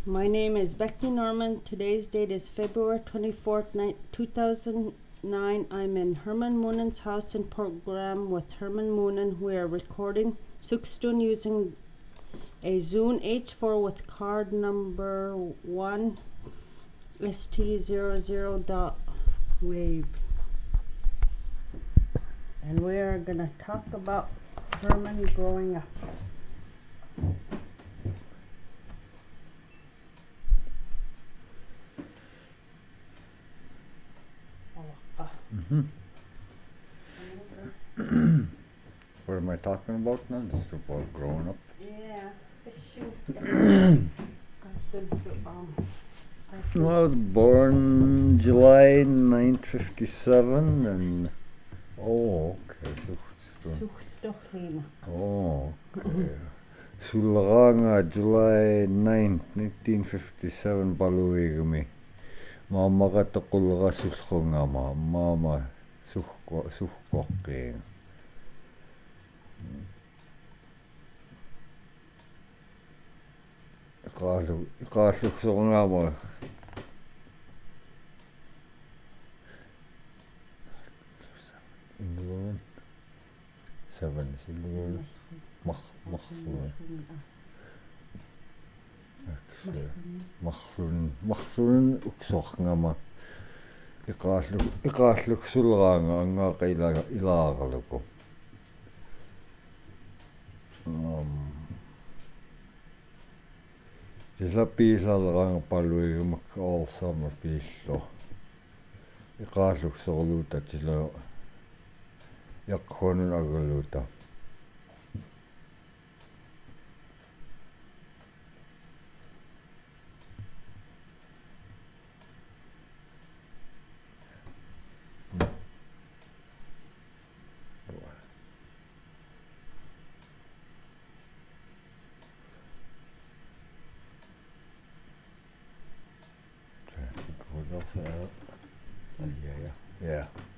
My name is Becky Norman. Today's date is February 24th, 2009. I'm in Herman Moonan's house in Port Graham with Herman Moonan. We are recording Sookstone using a Zune H4 with card number 1 ST00.wave. And we are going to talk about Herman growing up. What am I talking about now? Just about growing up? Yeah, fishing. Well, I was born July 9th, 57 and... Oh, okay. Sookstone. Oh, okay. Sulaganga, July 9th, 1957, paluigami. Mama katakulga sulkhongama, mama suhkokkeen. Ikaalluksongama. Ingluun. 7 Ingluun. Mahsun uksorngama. Ikaalluksulaanga angaqa ilaaqaluku. Sillä piisalleranga paluigamak all summer piillo. Iqaalluksorluuta sillä yaqqhuanun agaluuta. What else? Yeah.